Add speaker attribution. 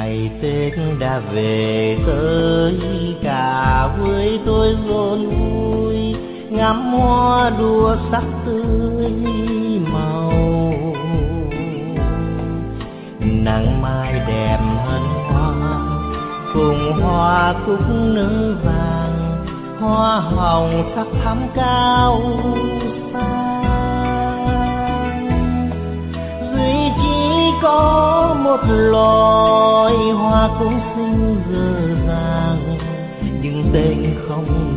Speaker 1: ngày Tết đã về tới, cả với tôi rộn vui ngắm hoa đua sắc tươi màu. Nắng mai đẹp hơn hoa, cùng hoa cúc nở vàng, hoa hồng sắc thắm cao sang. Duy chỉ có một loài hoa cũng xinh gờ vàng, nhưng tên không